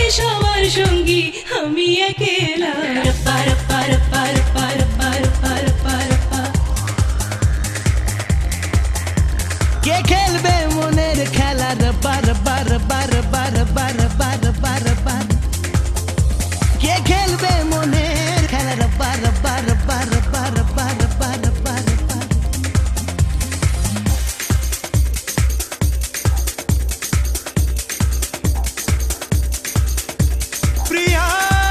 সবার সঙ্গী আমি একেলা পার পার পার পার পার পার পার পার কে খেলবে মনের খেলার বার বার বার বার বার বার বার বার কে খেলবে মনের খেলার বার বার বার বার বার বার বার প্রিয়া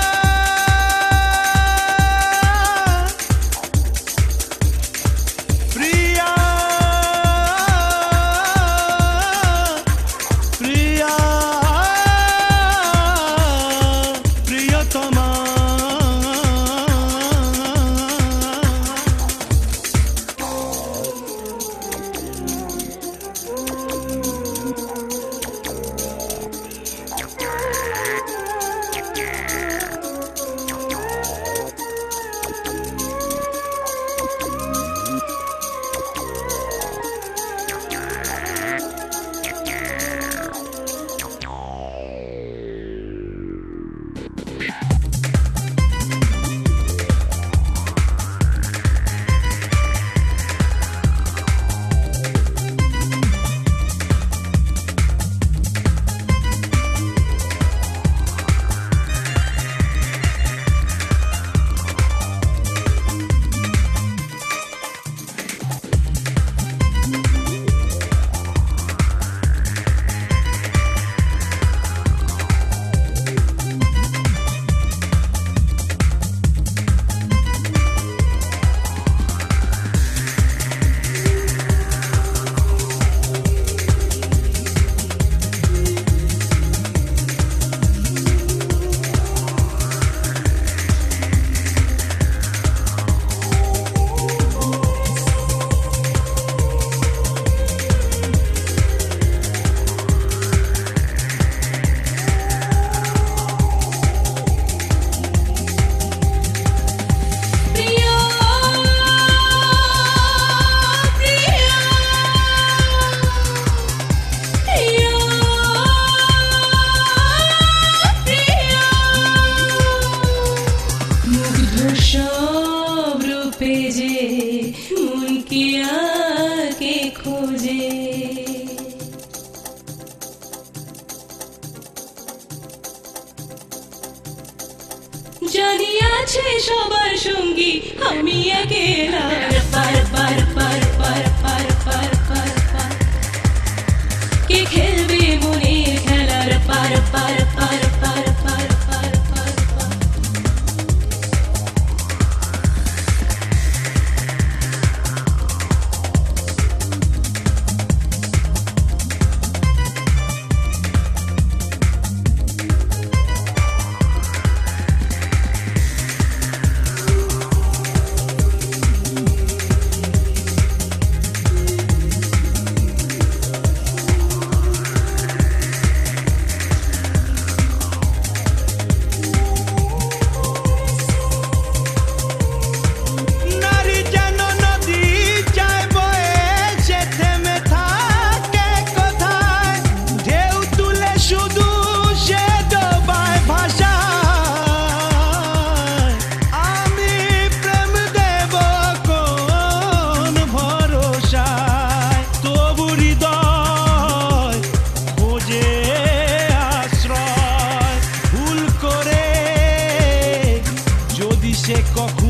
প্রিয়া প্রিয়া প্রিয়তমা সব রূপে যে মন কি আকে খোঁজে জানি আছে সবার সঙ্গী আমি একেলা পার পার পার পার পার পার পার পার কে খেলবে মনের খেলার পার পার পার পার পার পার পার পার সে কখন